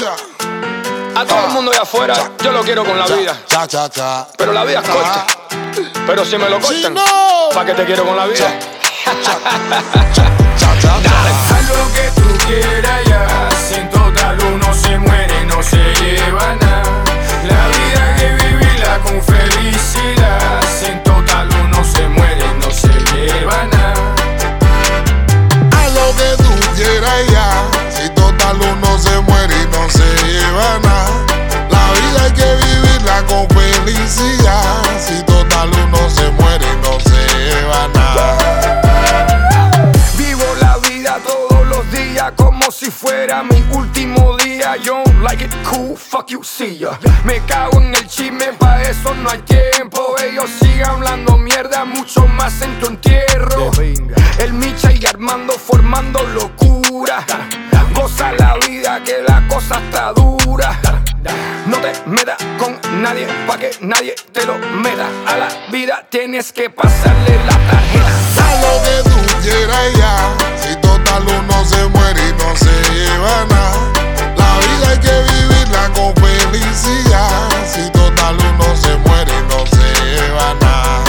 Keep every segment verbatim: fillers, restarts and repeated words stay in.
A todo el mundo allá afuera, yo lo quiero con la vida. Pero la vida es corta. Pero si me lo cortan, ¿pa' qué te quiero con la vida? Dale. Haz lo que tú quieras ya. Si en total uno se muere, no se lleva nada. La vida hay que vivirla con felicidad. Si en total uno se muere, no se lleva nada. Haz lo que tú quieras ya. Si total uno se muere y no se lleva nada. La vida hay que vivirla con felicidad. Si total uno se muere y no se lleva nada. Vivo la vida todos los días como si fuera mi último día. Yo like it cool, fuck you, see ya. Me cago en el chisme, pa' eso no hay tiempo. Ellos sigan hablando mierda, mucho más en tu entierro. El Micha y Armando formando locura. Goza la vida que la cosa está dura. No te metas con nadie pa' que nadie te lo meta. A la vida tienes que pasarle la tarjeta. Haz lo que tú quieras ya. Si total uno se muere y no se lleva nada. La vida hay que vivirla con felicidad. Si total uno se muere y no se lleva nada.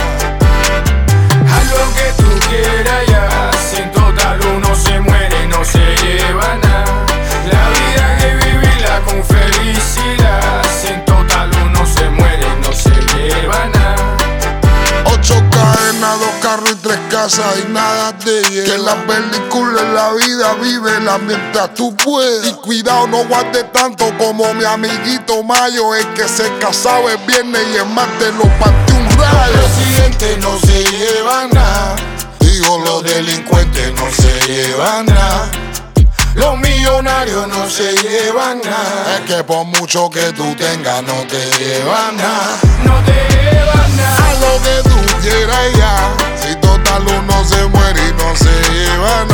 Haz lo que tú quieras ya. Si en total uno se muere y no se lleva nada. La vida hay que vivirla con felicidad. Si en total uno se muere y no se lleva nada. Ocho cadenas, dos carros y tres casas y nada te lleva. Que en la película en la vida vívela mientras tú puedas. Y cuidado, no guardes tanto como mi amiguito Mayo. El que se casaba el viernes y el martes lo partió un rayo. Los presidentes no se llevan nada. Digo, los delincuentes no se llevan nada. Los millonarios no se llevan nada. Es que por mucho que tú tengas no te llevan nada. No te llevan nada. Haz lo que tú quieras ya. Si total uno se muere y no se lleva